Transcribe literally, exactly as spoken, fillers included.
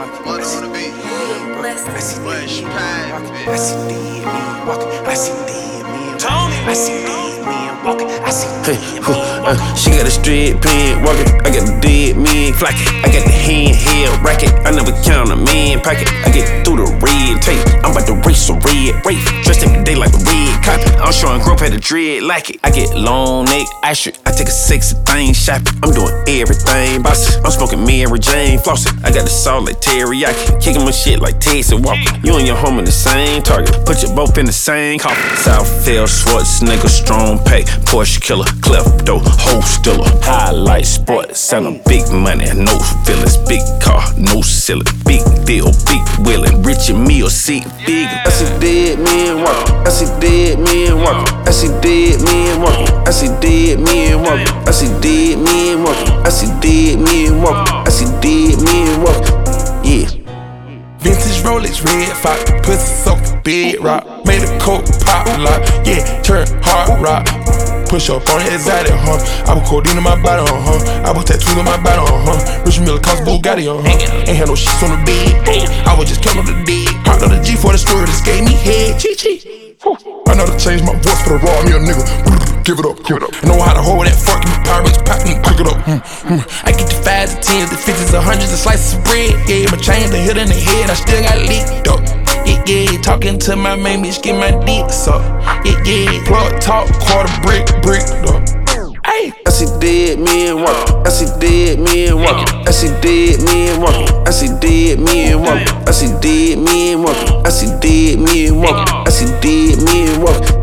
walking. I see dead men walking. I see dead men walking. I see dead men walking. I see dead men walking. I see dead men walking. I see dead men walking. She got a straight pen walking. I got the dead men flocking. I got the handheld racket. I never count a man pocket. I get through the red tape. I'm about to race a red race. Dressed every day like a red carpet. I'm showing growth at the dread like it. I get long neck, ice strip. I take a sexy thing shopping. I'm doing everything bossy. I'm smoking Mary Jane flossing. I got the salt like teriyaki. Kicking my shit like Texas Walker. You and your home in the same target. Put you both in the same coffin. Southfield, Schwarzenegger, strong pay. Porsche killer, klepto, hoe stiller. Highlight sports, selling big money, no feelings. Big car, no ceiling. Big deal, big willing. Rich and me or seat big. I see dead men walking. I see dead men walking. I see dead men walking. I see dead men walking. I see dead men walking. I see dead men walking. I see dead men walking. Yeah. Vintage Rolex, red fox, pussy soaked, big rock. Made a coke pop lock, yeah, turn hard rock. Push up on the exotic, huh? I put codeine in my body, uh huh. I put tattoos on my body, uh huh. Rich Miller cost Bugatti, uh huh. Ain't had no shits on the bed, I was just counting on the dead. Hopped on the G for the story, this gave me head, chee chee. I know to change my voice for the raw, me a nigga. Give it up, give it up. I know how to hold that fucking pirates, pack and cook it up. Mm, mm. I get the fives, the tens, the fifties, the hundreds, the slices of bread. Yeah, my chain, the hit in the head, I still got licked up. Yeah, yeah, talking to my main bitch, get my dick sucked. Yeah, yeah, plug talk, quarter brick, brick up. Ay. I see dead men walking. I see dead men walking. I see dead men walking. I see dead men walking. I see dead men walking. I see dead men walking. I see dead men walking.